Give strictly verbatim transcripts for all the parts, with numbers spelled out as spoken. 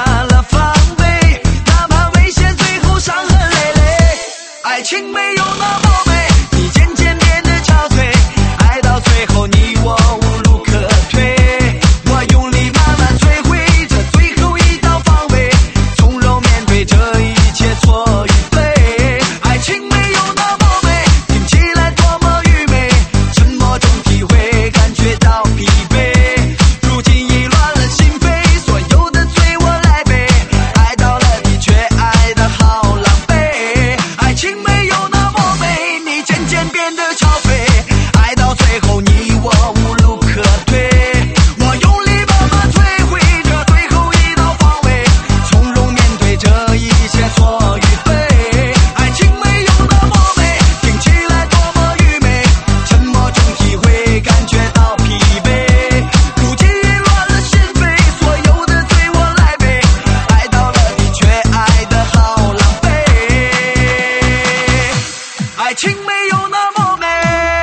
了防备，哪怕危险最后伤痕累累。爱情没有那么美，你渐渐变得憔悴，爱到最后你我无路可退。我用力慢慢摧毁这最后一道防卫，从容面对这一切错与对。爱情没有那么美，听起来多么愚昧，沉默中体会感觉到疲惫。如今已乱了心扉，所有的罪我来背，爱到了的确爱得好狼狈。爱情没有那么美，你渐渐变得憔悴，爱到最后你我无路可退。我用力慢慢摧毁这最后一道防卫，从容面对这一切错与对。爱情没有那么美，听起来多么愚昧，沉默中体会感觉到疲惫。如今已乱了心扉，所有的罪我来背，爱到了的确爱得好狼狈。爱情没有那么美。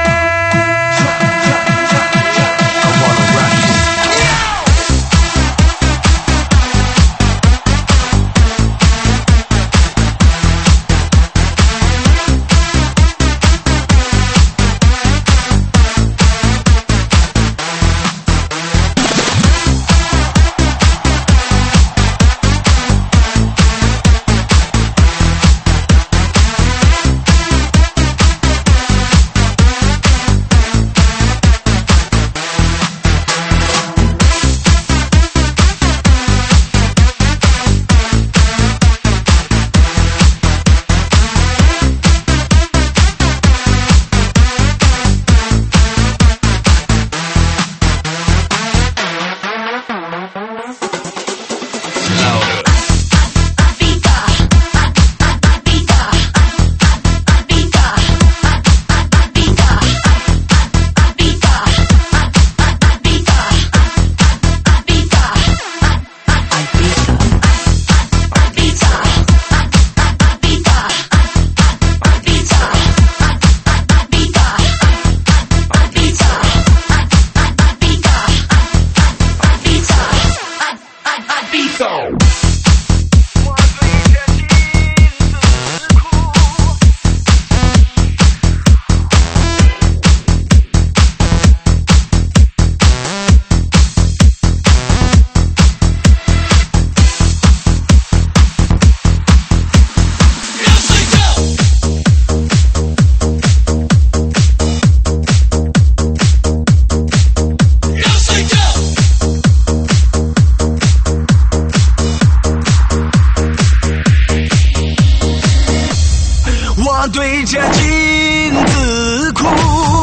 我对着镜子哭，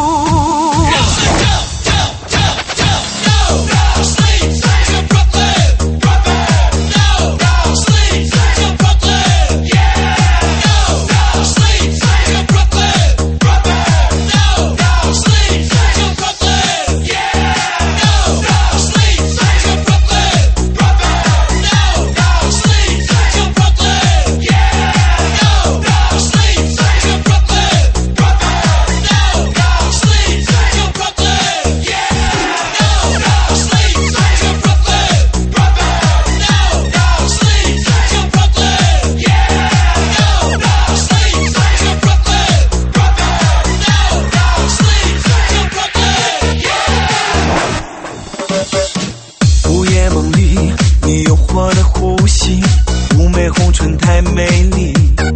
午夜梦里你诱惑的呼吸，妩媚红唇太美丽，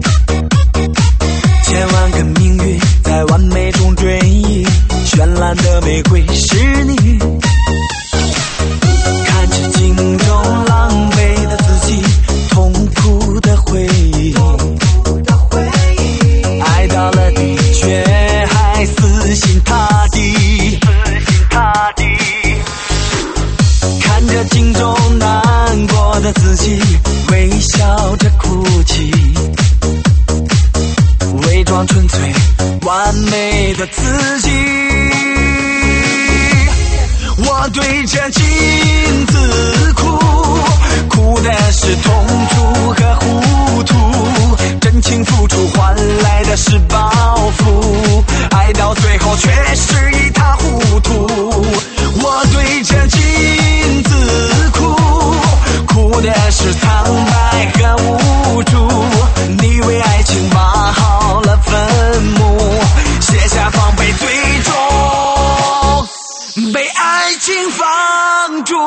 千万个命运在完美中追忆，绚烂的玫瑰是你，看着镜中狼狈的自己，痛苦的回忆，爱到了的确还死心塌地，看着镜中难过的自己，微笑着哭泣，伪装纯粹完美的自己。我对着镜子哭，哭的是痛楚和糊涂，真情付出换来的是报复，爱到最后却是一塌糊涂。我对着镜子哭，哭的是苍苍白和无助。你为爱情挖好了坟墓，卸下防备，最终被爱情放逐。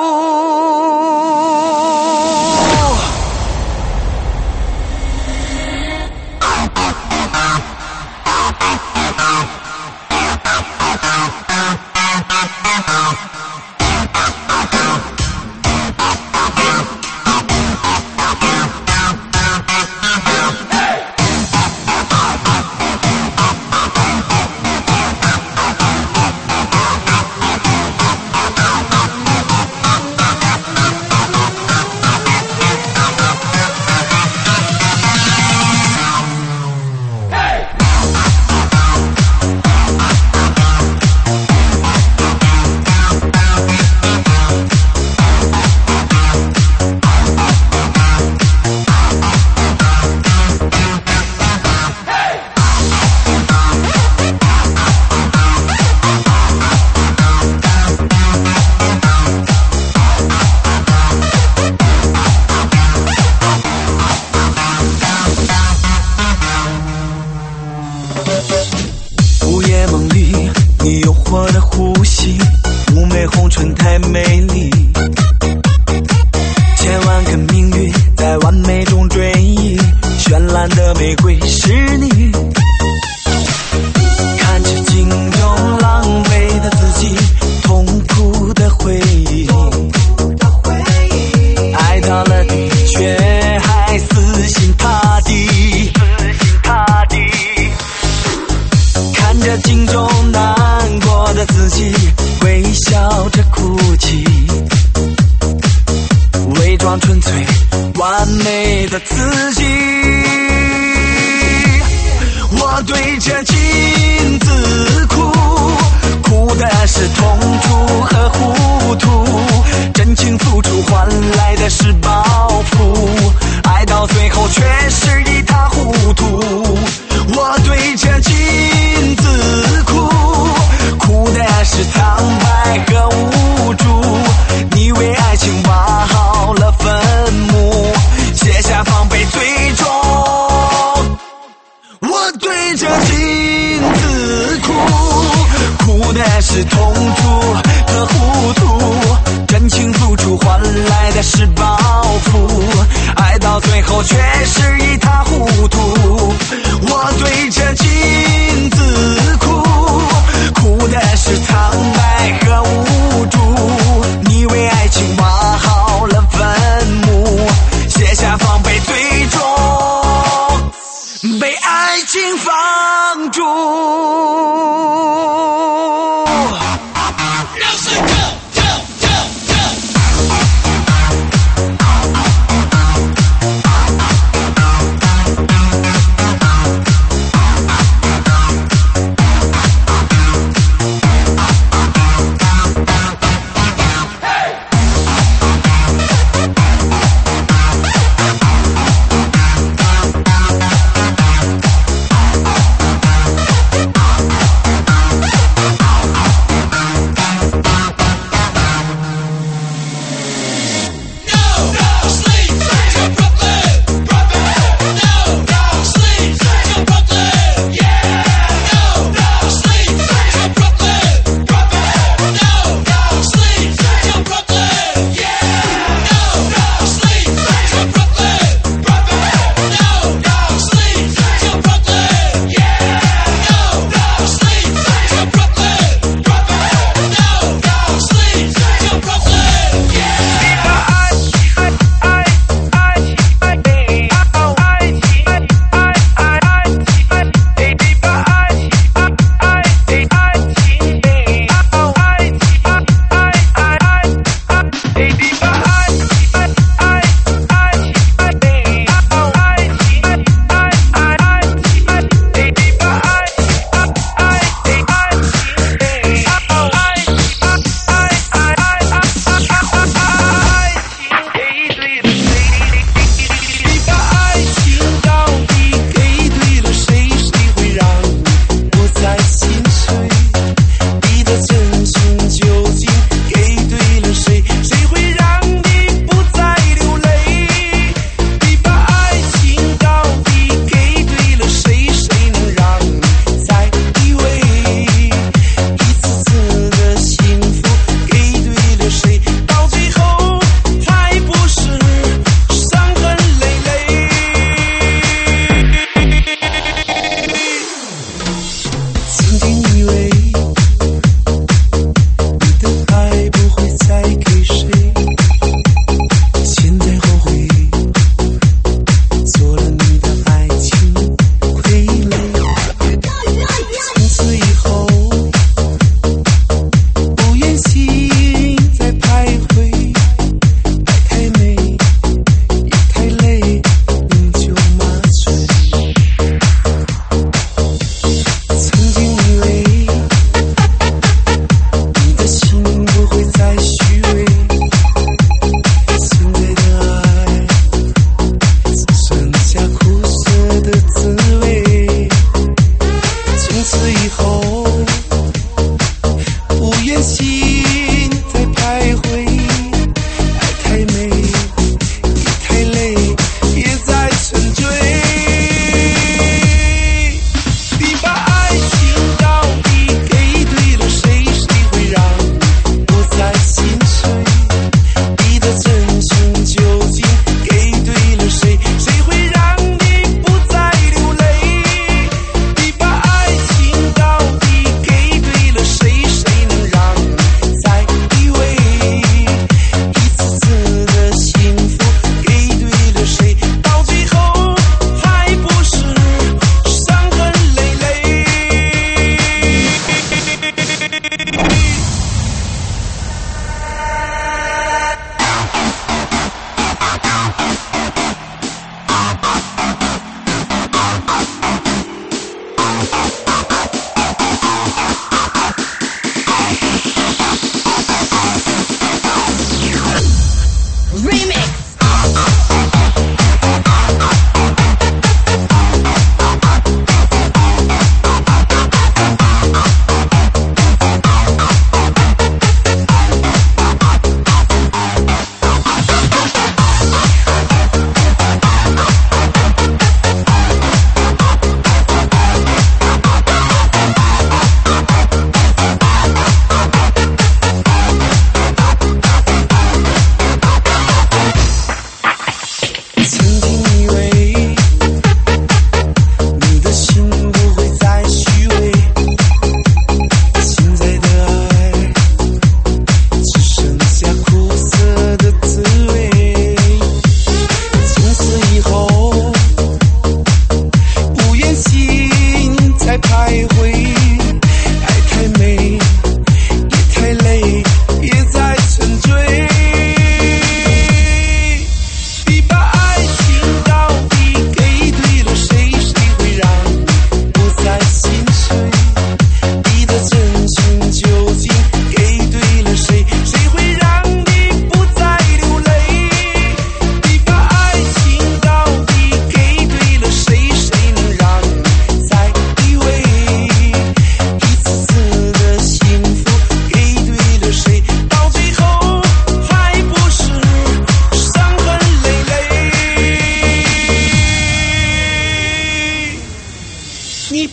是痛楚和糊涂，真情付出换来的是报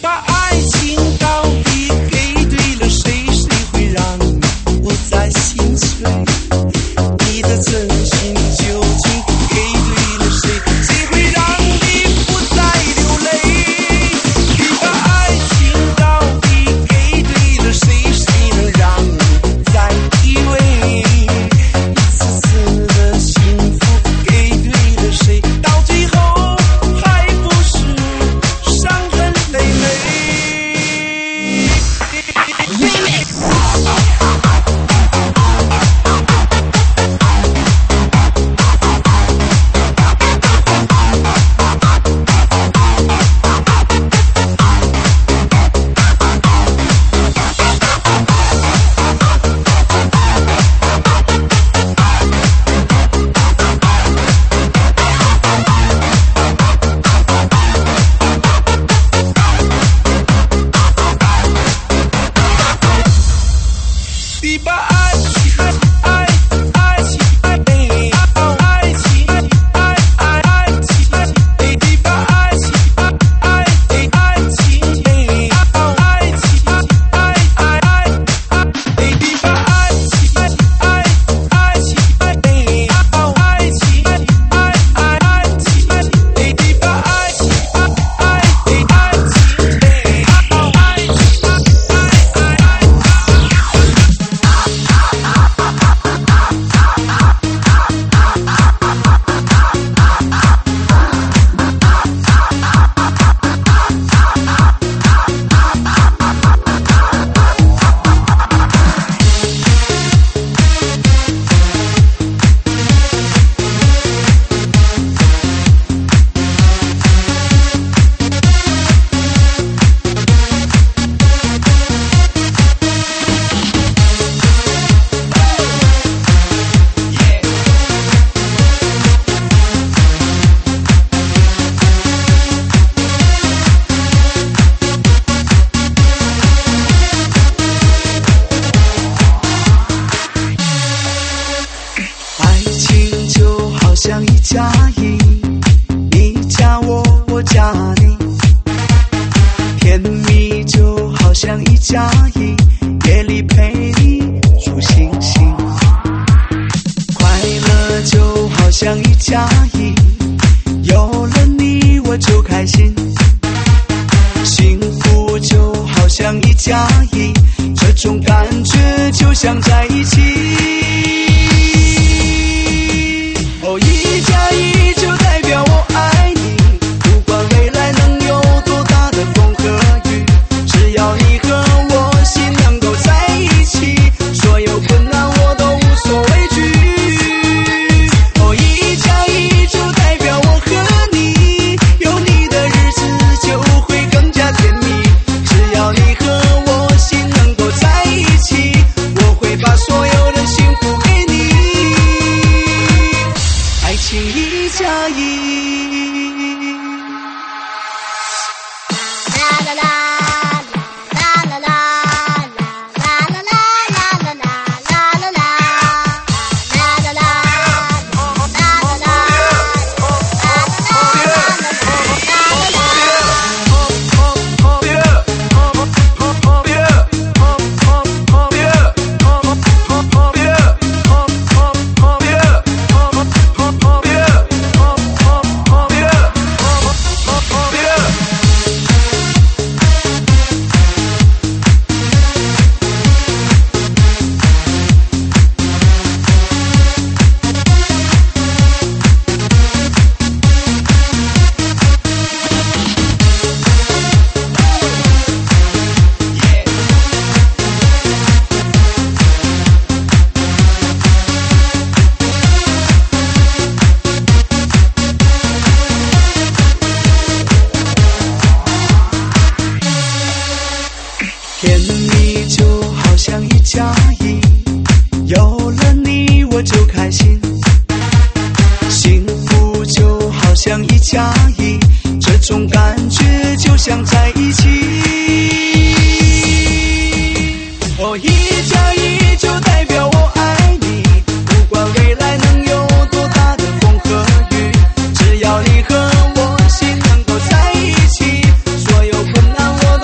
只要你和我心能够在一起，所有困难我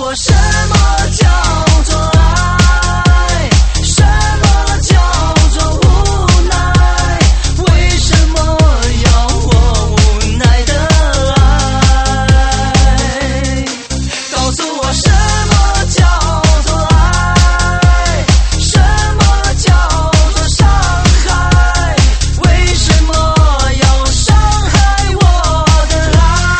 我什么叫做爱，什么叫做无奈，为什么要我无奈的爱，告诉我什么叫做爱，什么叫做伤害，为什么要伤害我的爱。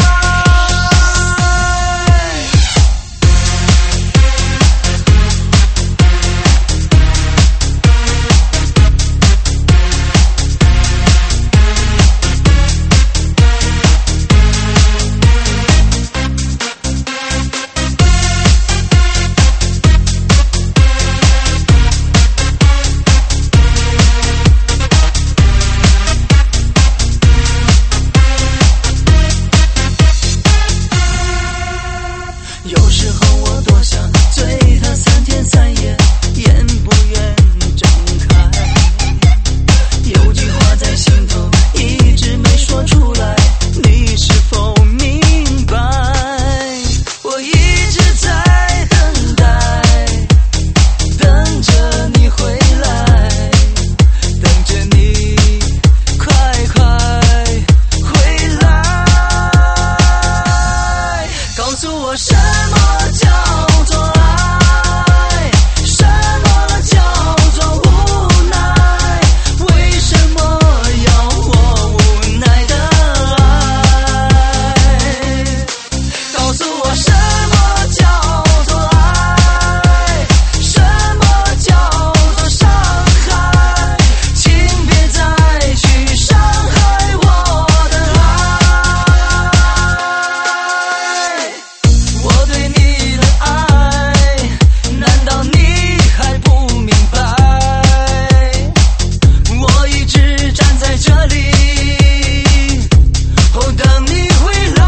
有时候我多想追他三天三夜，眼不愿睁开，有句话在心头一直没说出来，你是否明白？我一直在等待，等着你回来，等着你快快回来，告诉我什么叫做爱，什么叫做无奈，为什么要我无奈的爱，告诉我什么叫做爱，什么叫做伤害，请别再去伤害我的爱，我对你的爱，难道你还不明白？我一直站在这里，哦，等你回来，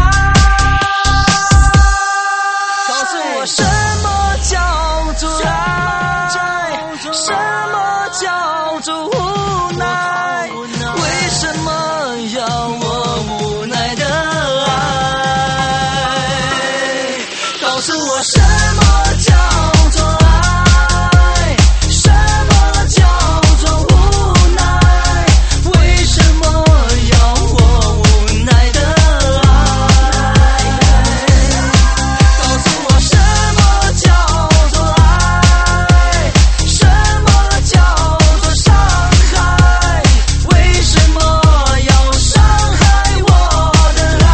告诉我什么叫做爱，什么叫做无奈，为什么要我无奈的爱，告诉我什么叫做爱，什么叫做无奈，为什么要我无奈的爱，告诉我什么叫做爱，什么叫做伤害，为什么要伤害我的爱。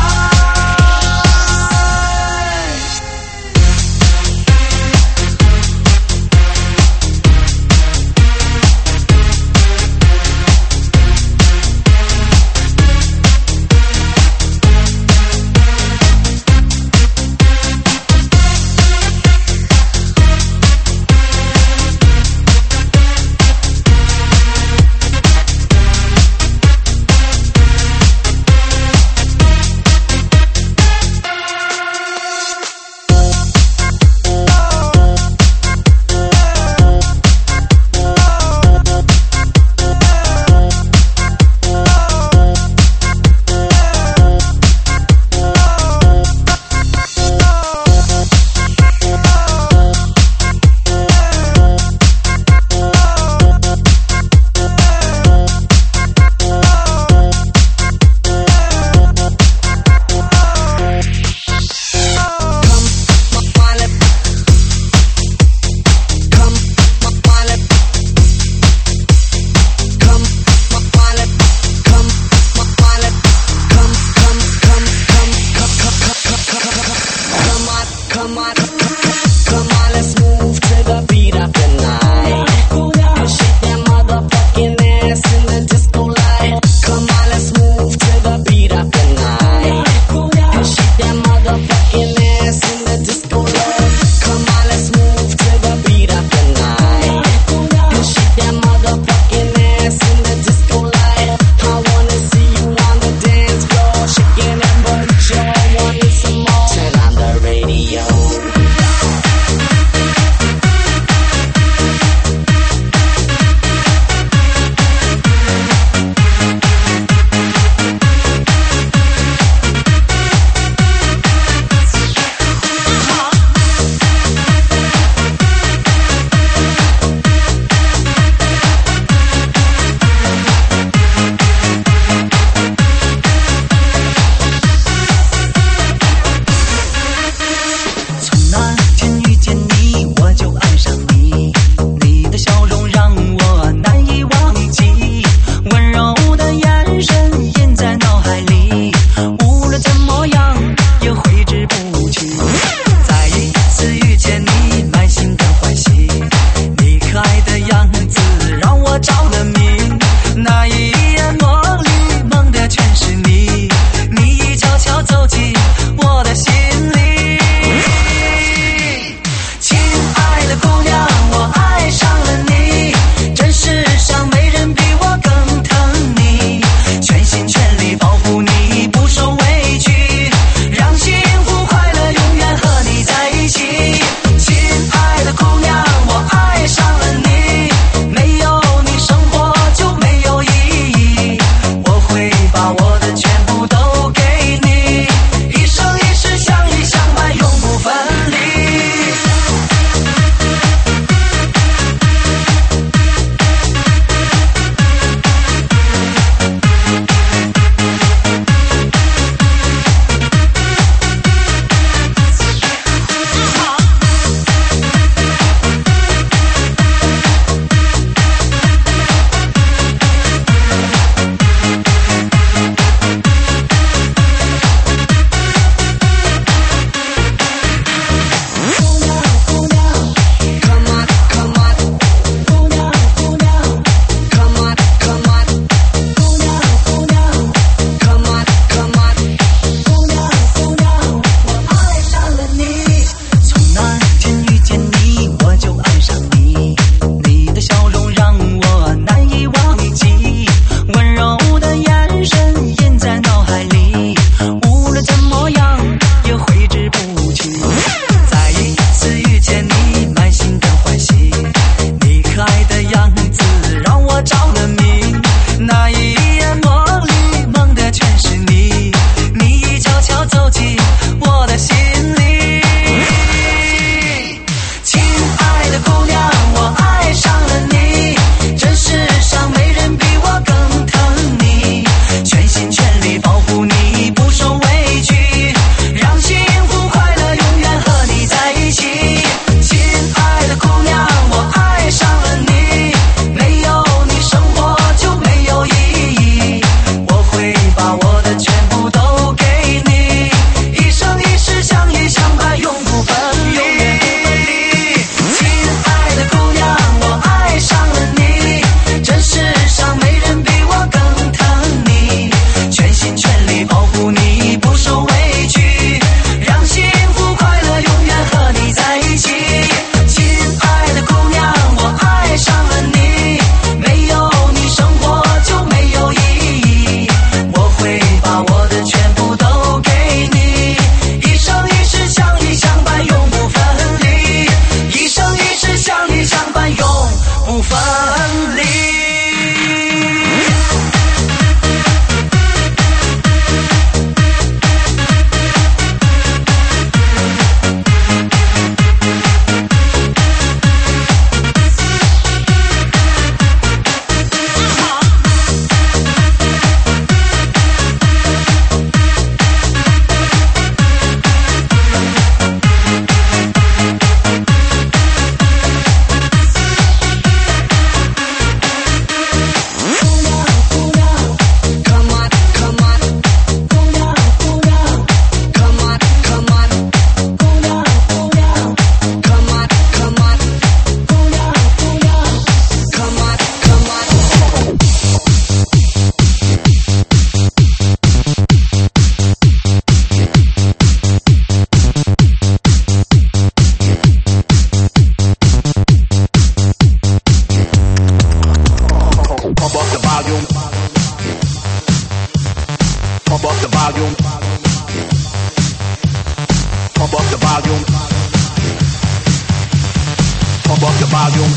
Pump up the volume.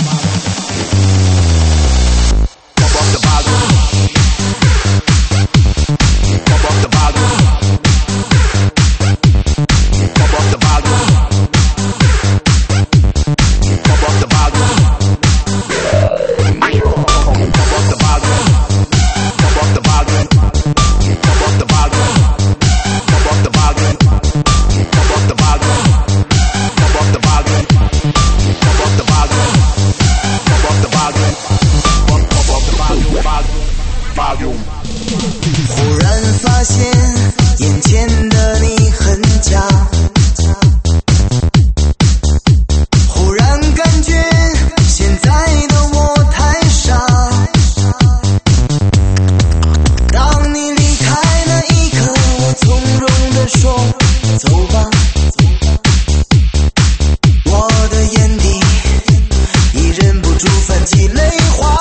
Pump up the volume. Pump up the volume. Pump up the volume. Pump up the volume. Pump up the volume. Pump up the volume. Pump up the volume. Pump up the volume. Pump up the volume. Pump up the volume. Pump up the volume. Pump up the volume. Pump up the volume. Volume. 忽然发现眼前的你很假，忽然感觉现在的我太傻。当你离开那一刻，我从容地说走吧，我的眼底已忍不住泛起泪花。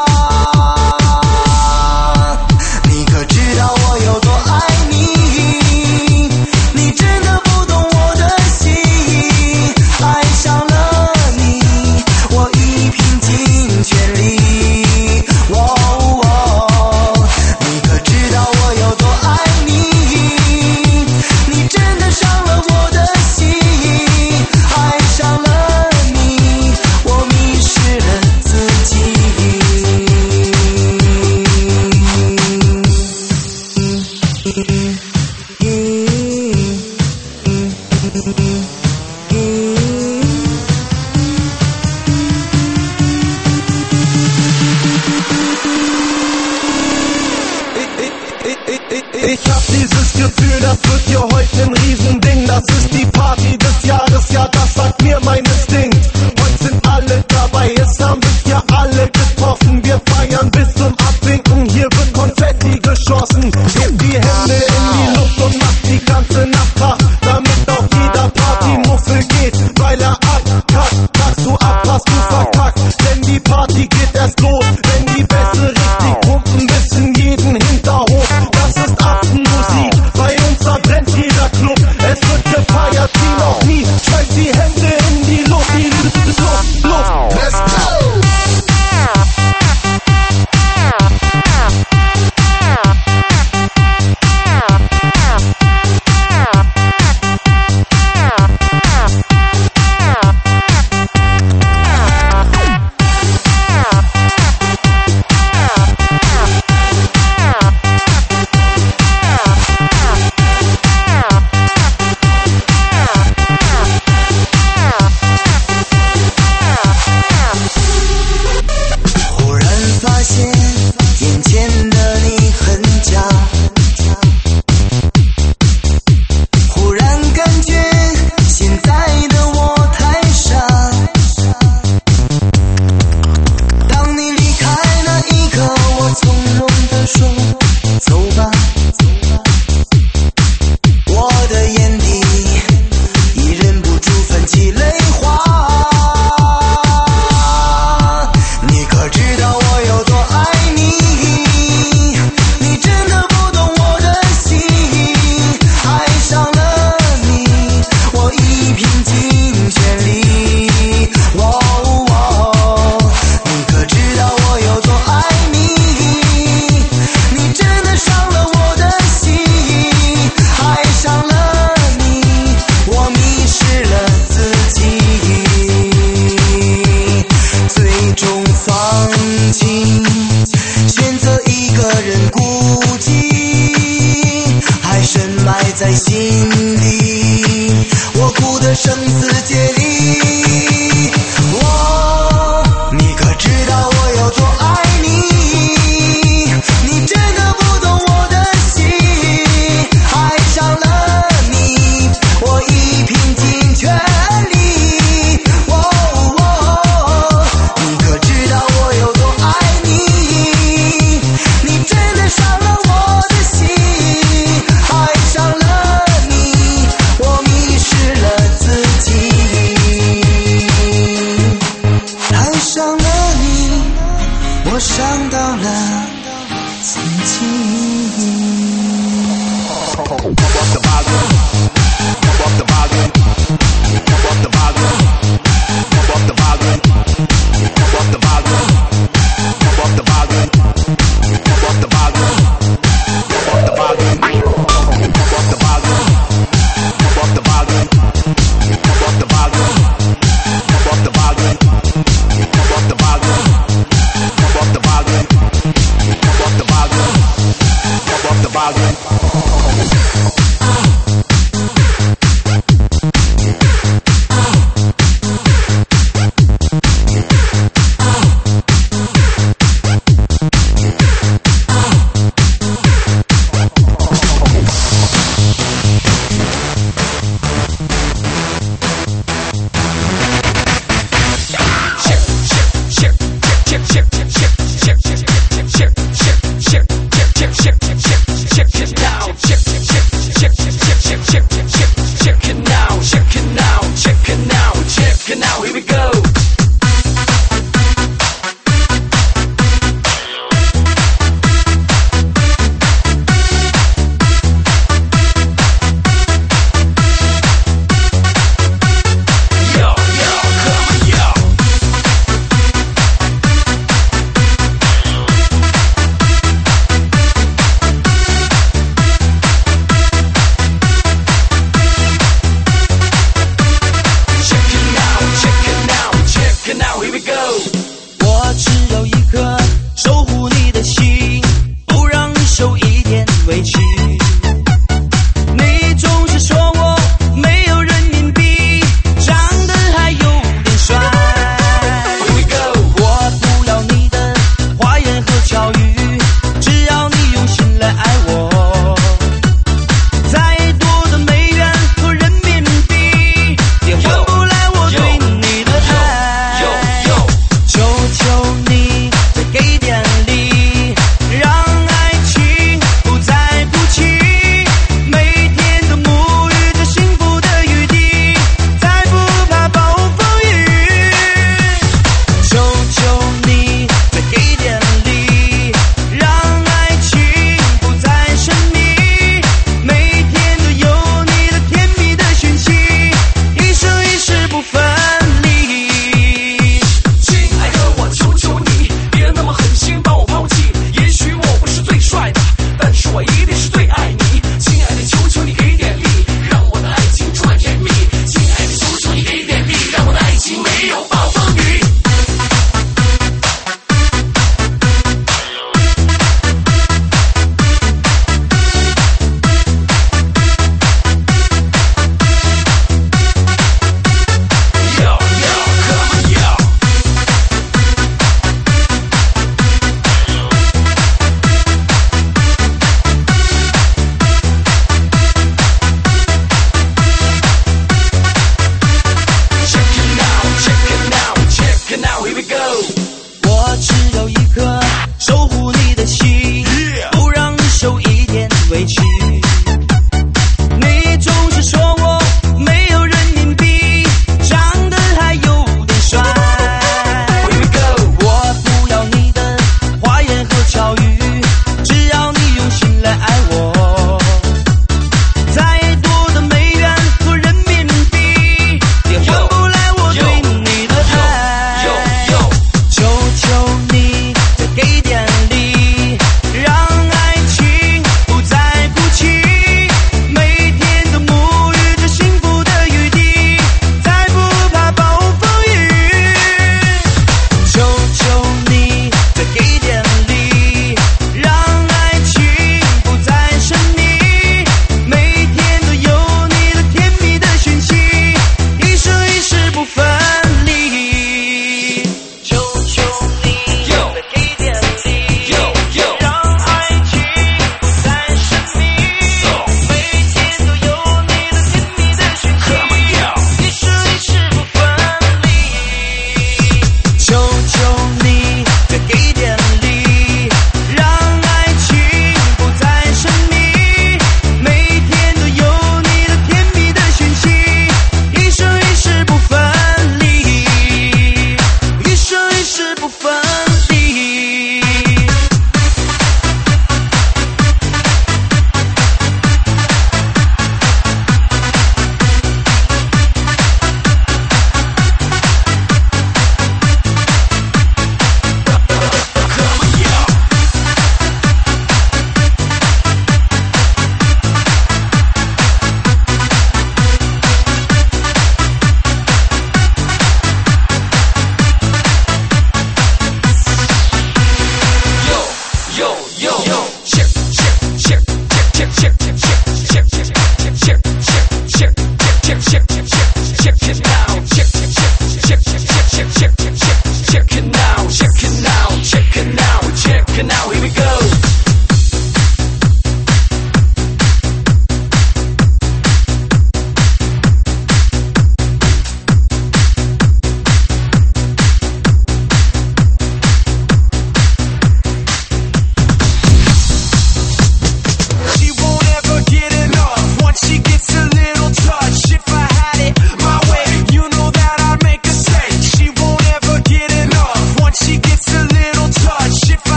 你可知道我有多爱你，你真的不懂我的心，爱上了你我已拼尽全力。哦哦，你可知道我有多爱你，你真的伤了我的心，爱上了你我迷失了自己。 Ich hab dieses Gefühl, das wird hier heute ein Riesending. Das ist die Party des Jahres, ja das sagt mir mein Instinkt. Heute sind alle dabei, es haben sich ja alle getroffen. Wir feiern bis zum Abwinken, hier wird Konfetti geschossen. Hebt die Hände in die Luft und macht die ganze Nacht wach, damit auf jeder Partymuffel geht, weil er abkackt. Packst du ab, hast du verkackt, denn die Party geht erst los, wenn die Bässe richtig pumpen bis in jeden Hinterhof. Das ist Affenmusik, bei uns verbrennt jeder Club. Es wird gefeiert wie noch nie, schmeißt die Hände in die Luft, die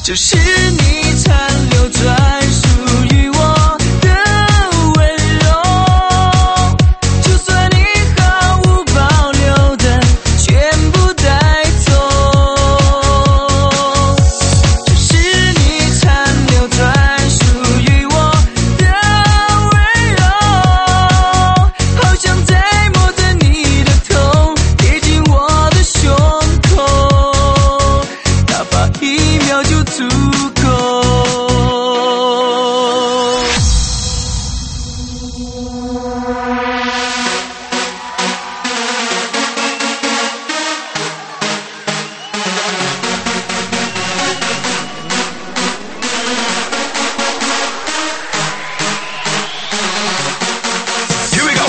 这是你残留专属于我的温柔，就算你毫无保留的全部带走，这是你残留专属于我的温柔，好像在摸着你的头贴近我的胸口，哪怕一秒就足够。 Here we go.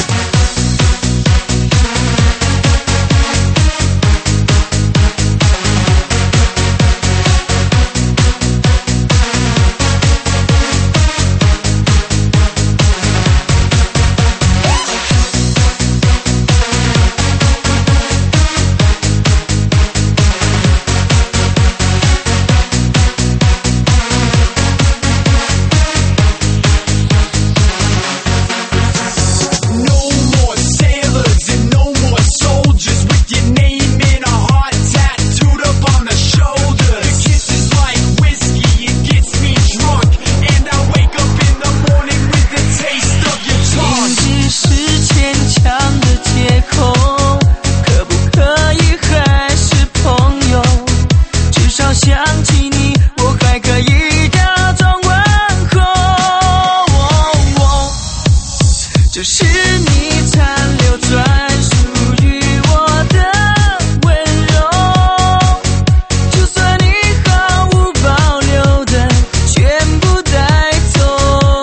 No more sailors and no more soldiers with your name in a heart tattooed up on the shoulders. Your kiss is like whiskey, it gets me drunk, and I wake up in the morning with the taste of your 仅 tongue. 仅是牵强的借口，可不可以还是朋友？至少想起你，我还可以假装问候。这是你残留专属于我的温柔，就算你毫无保留的全部带走，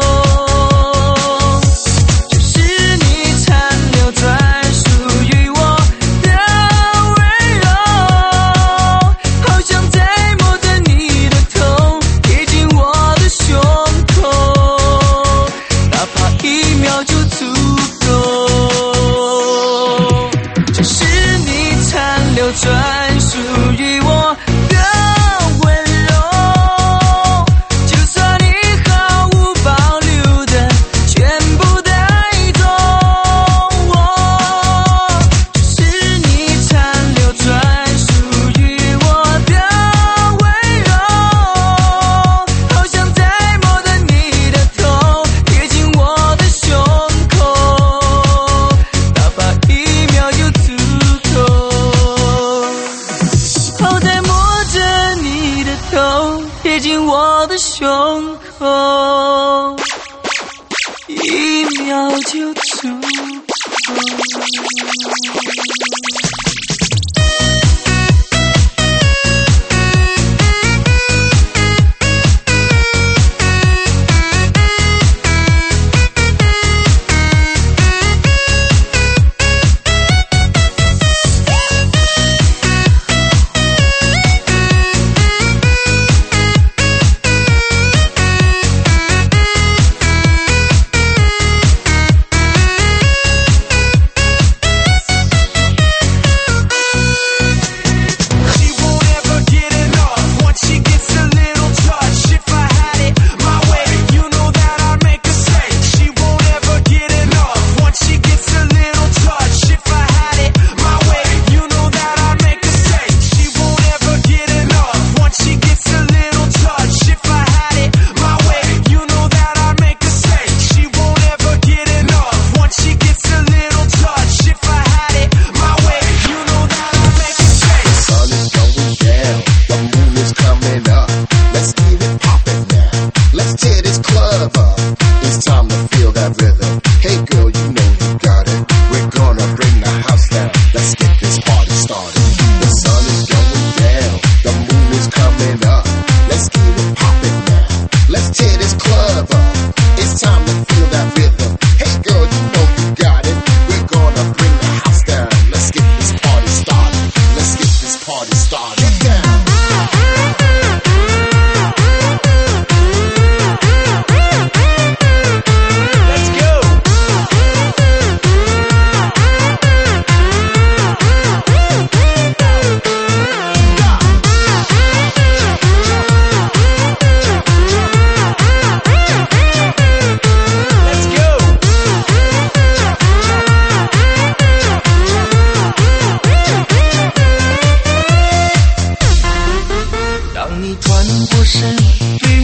这是你残留专属于我的温柔，好像在摸着你的头贴近我的胸口，哪怕一秒就足够。这是你残留专属于我的温柔，就算你毫无保留的全部带走，这是你残留专属于我的温柔，好像在摸着你的头贴近我的胸口，哪怕一秒就足够。好在摸着你的头贴近我的胸口，一秒就足够。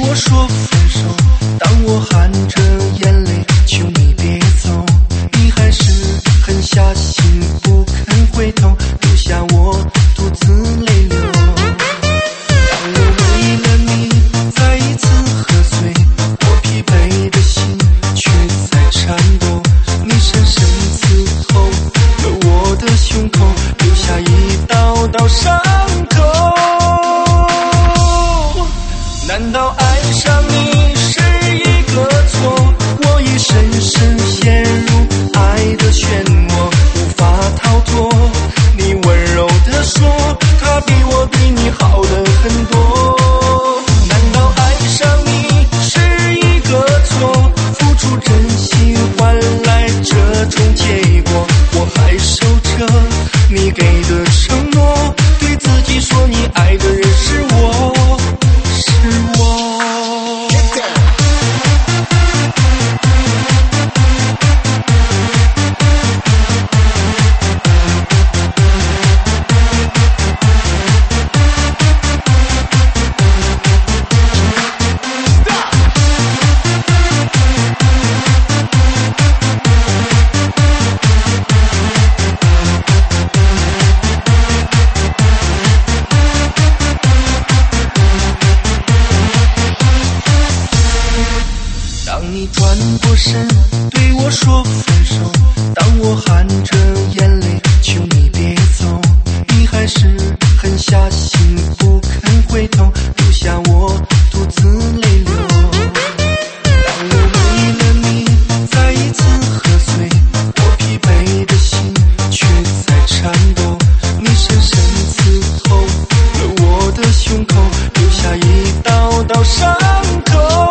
我说分手，当我含着眼泪求你别走，你还是狠下心不肯回头，留下我独自泪流。当我为了你再一次喝醉，我疲惫的心却在颤抖，你深深刺透了我的胸口，留下一道道伤口。难道爱上你是一个错？我已深深陷入爱的漩涡，无法逃脱。你温柔地说，他比我对你好的很多。难道爱上你是一个错？付出真心换来这种结果，我还守着你给的承诺，对自己说你爱的人是我，是我。当你转过身对我说分手，当我含着眼泪求你别走，你还是狠下心不肯回头，留下我独自泪流。当我为了你再一次喝醉，我疲惫的心却在颤抖，你深深刺透了我的胸口，留下一道道伤口。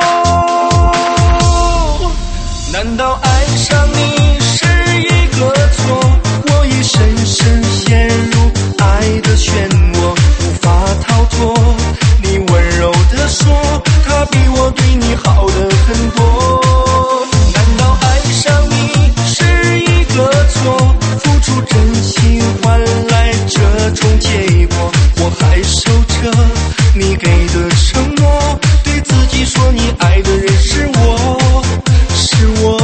难道爱上你是一个错？我已深深陷入爱的漩涡，无法逃脱。你温柔地说，他比我对你好的很多。难道爱上你是一个错？付出真心换来这种结果，我还守着你给的承诺，对自己说你爱的人是我，是我。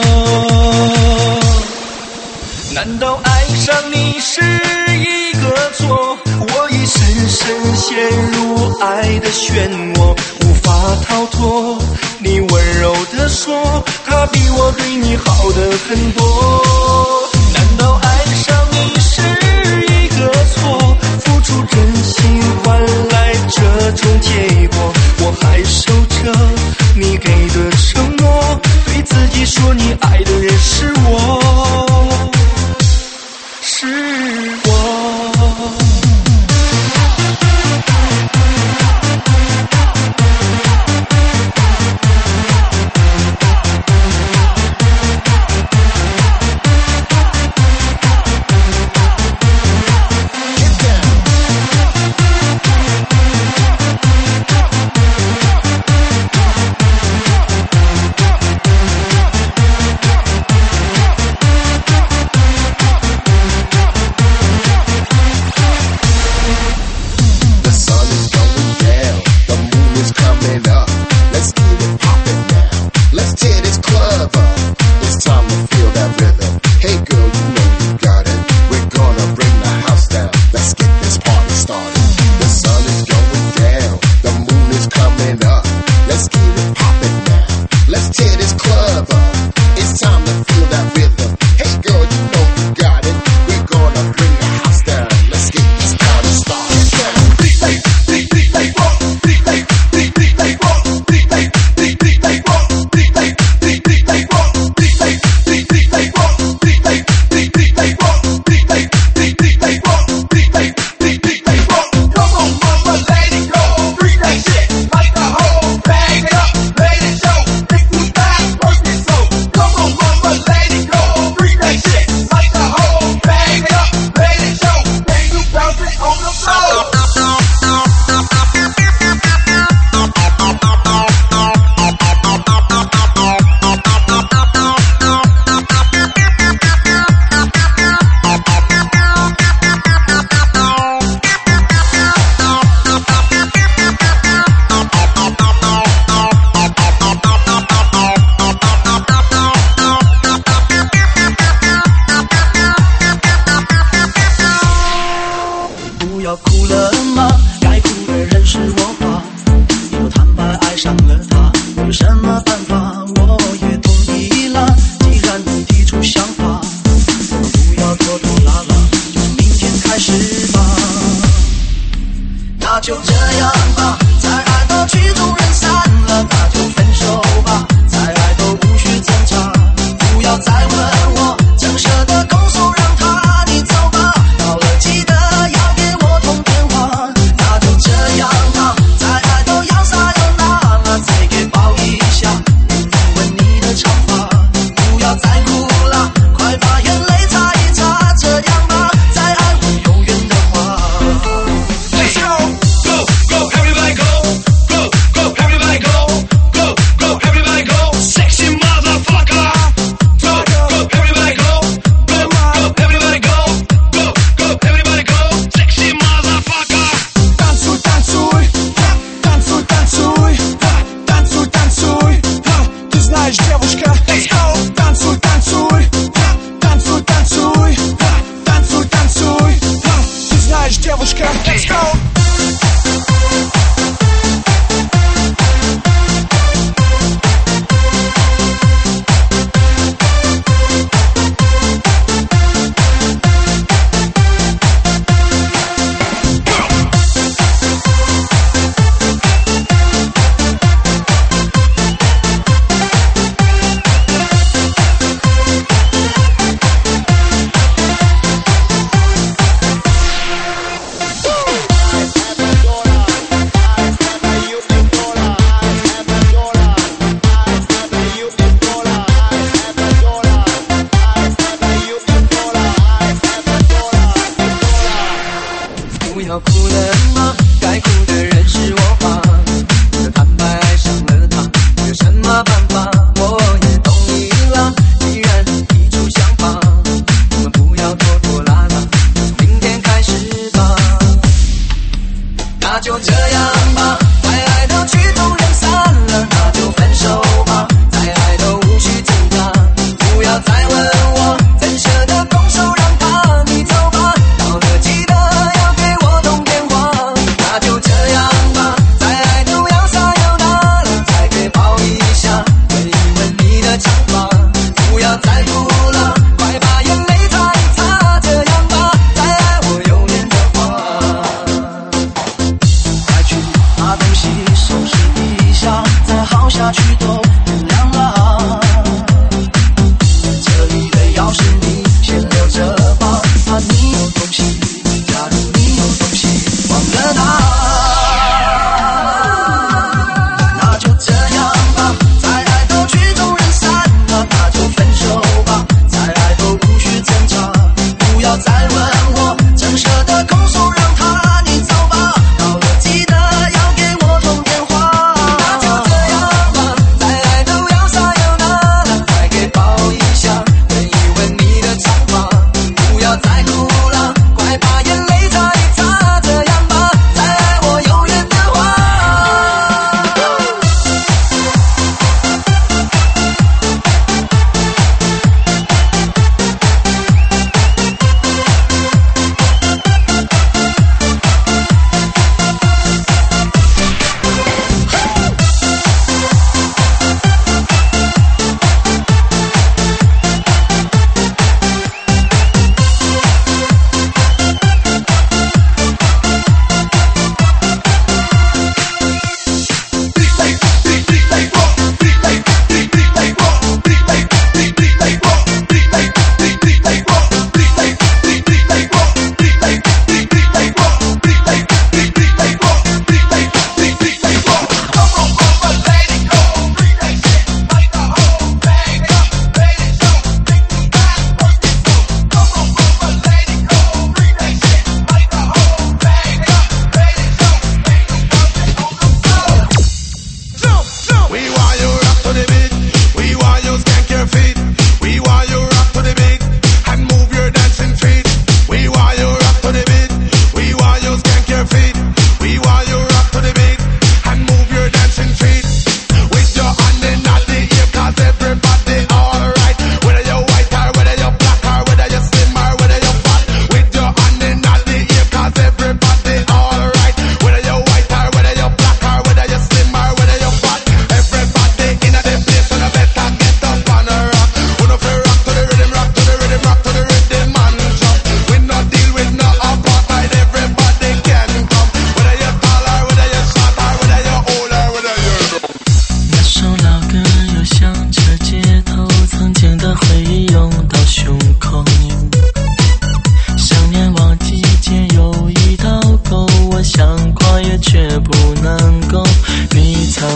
难道爱上你是一个错？我已深深陷入爱的漩涡，无法逃脱。你温柔地说，他比我对你好的很多。难道爱上你是一个错？付出真心换来这种结果，我还守着你给的承诺，对自己说你爱的人是我，是我。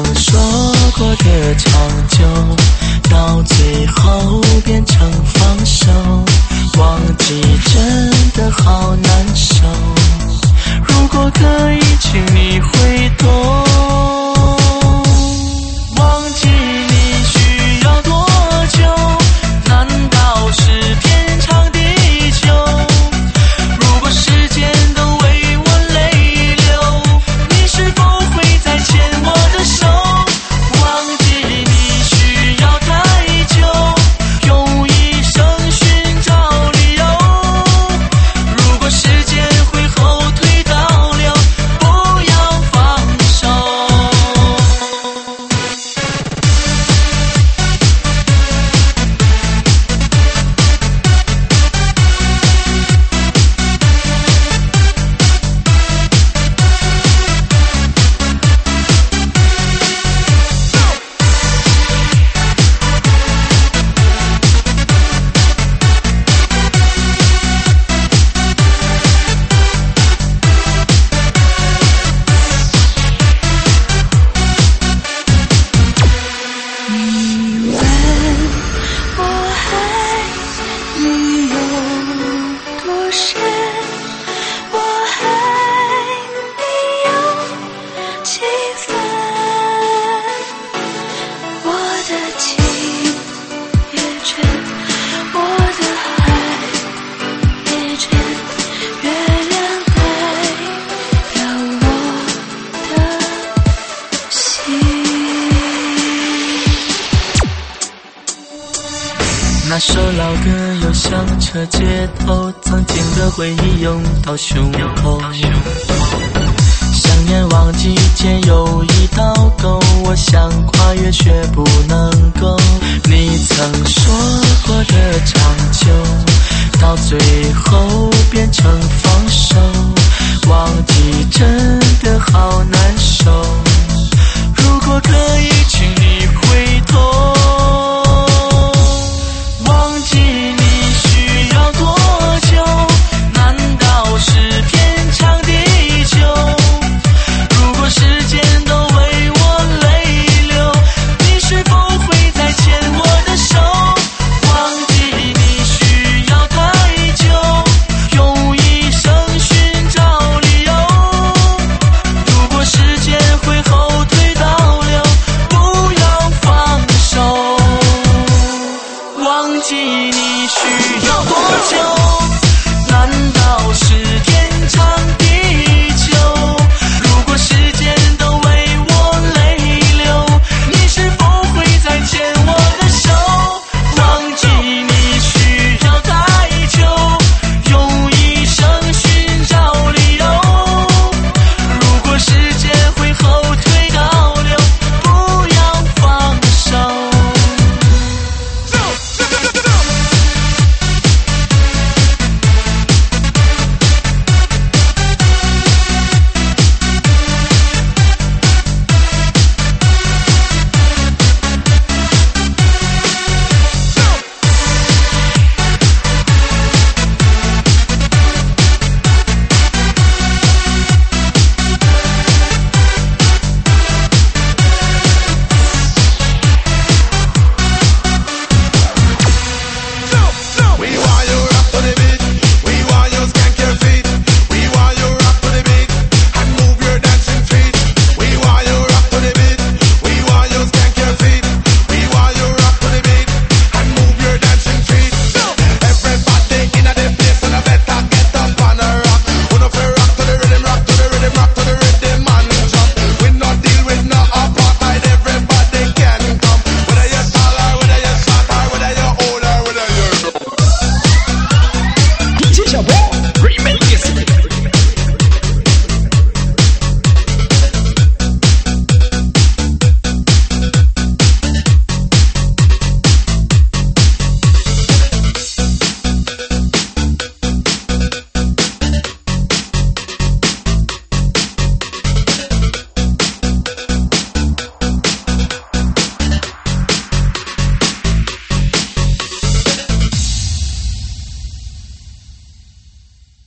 说过的长久，到最后变成放手，忘记真的好难受。如果可以，请你回头，忘记你需要多久？难道是天长地久？如果时间都为我泪流，你是否会再牵我的手？忘记你需要太久，用一生寻找理由。如果时间会后退倒流，不要放手。你问我爱你有多深，我爱你有几分，我的情越真，我的爱也真，月亮代表我的心。那首老歌又响彻街头，曾经的回忆涌到胸口，想念忘记间有一道沟，我想跨越却不能够。你曾说过的长久，到最后变成